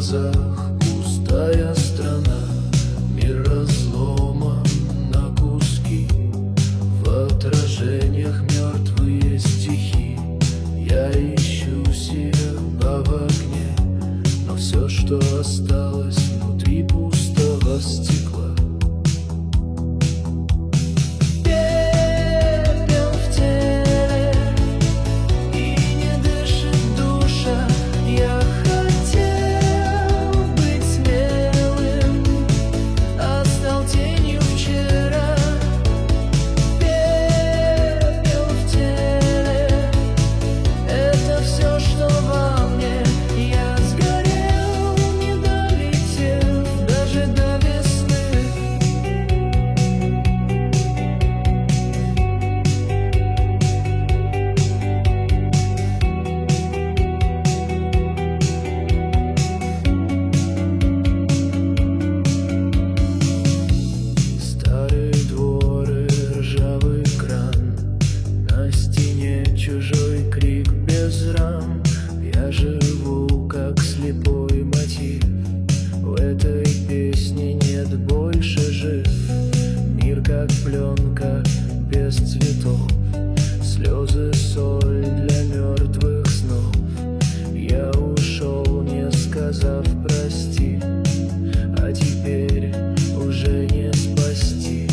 глазах пустая страна, мир разломан на куски, в отражениях мертвые стихи. Я ищу себя в огне, но все, что осталось внутри пустого стекла. Чужой крик без рам. Я живу как слепой мотив. В этой песне нет больше жив. Мир как пленка без цветов. Слезы соль для мертвых снов. Я ушел, не сказав прости, а теперь уже не спасти.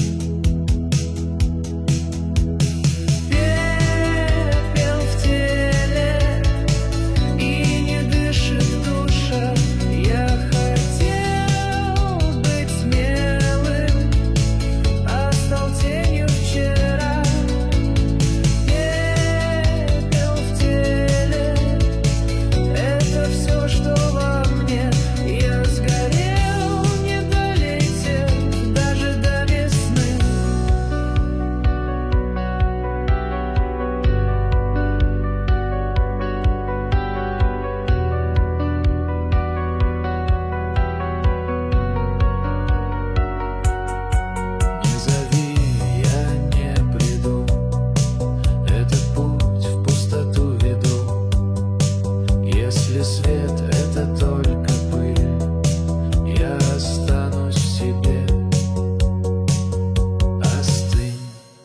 Свет — это только пыль, я останусь в себе. Остынь.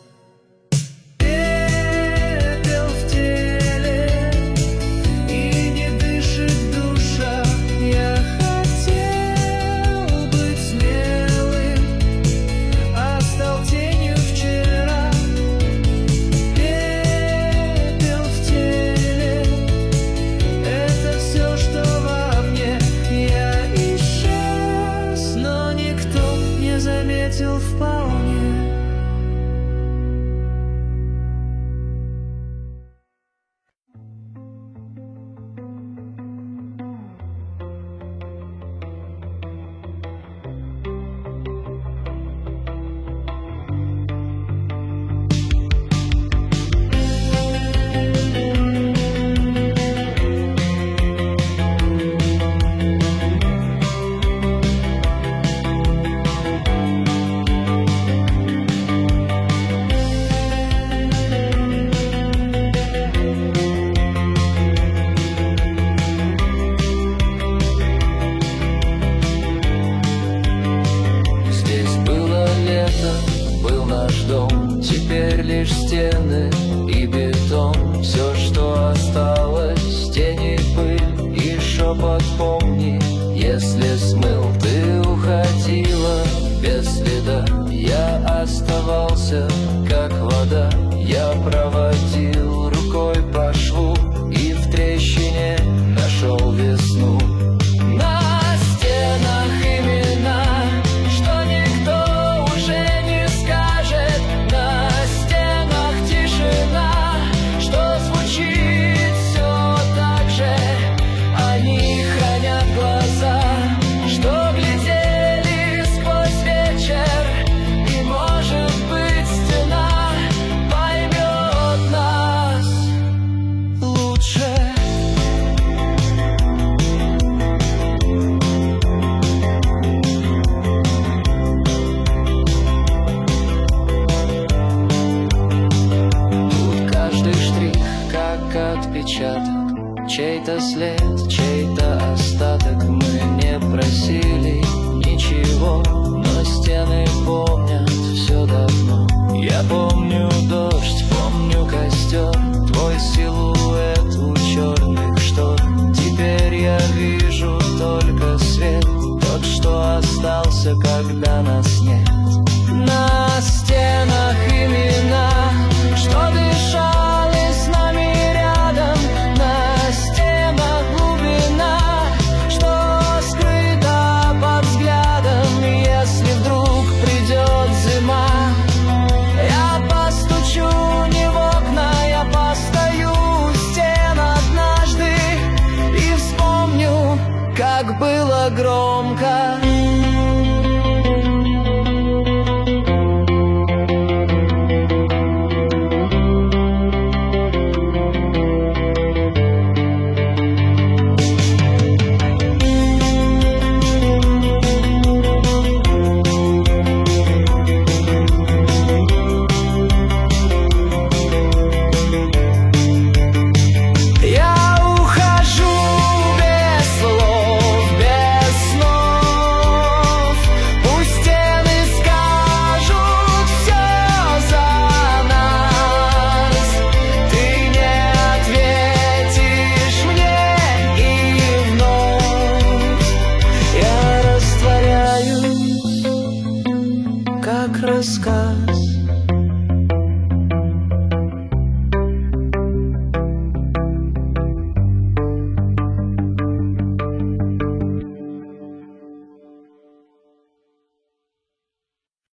Пепел в теле, и не дышит душа. Я хотел быть смелым, а стал тенью вчера. Пепел в теле — это все, что во мне. Я исчез, но никто не заметил вполне. Был наш дом, теперь лишь стены и бетон. Все, что осталось, тени, пыль и шепот. Помни, если смыл, ты уходила без следа. Я оставался, как вода. Я проводил рукой по шву и в трещине нашел весну. На стенах имена, что никто уже не скажет. На стенах тишина, что звучит все так же. Они хранят глаза, что глядели сквозь вечер. И может быть стена поймет нас лучше. Отпечаток, чей-то след, чей-то остаток. Мы не остался, когда нас нет. На стенах имена, что дышали с нами рядом. На стенах глубина, что скрыта под взглядом. Если вдруг придет зима, я постучу не в окна, я постою у стен однажды и вспомню, как было громко. Как рассказ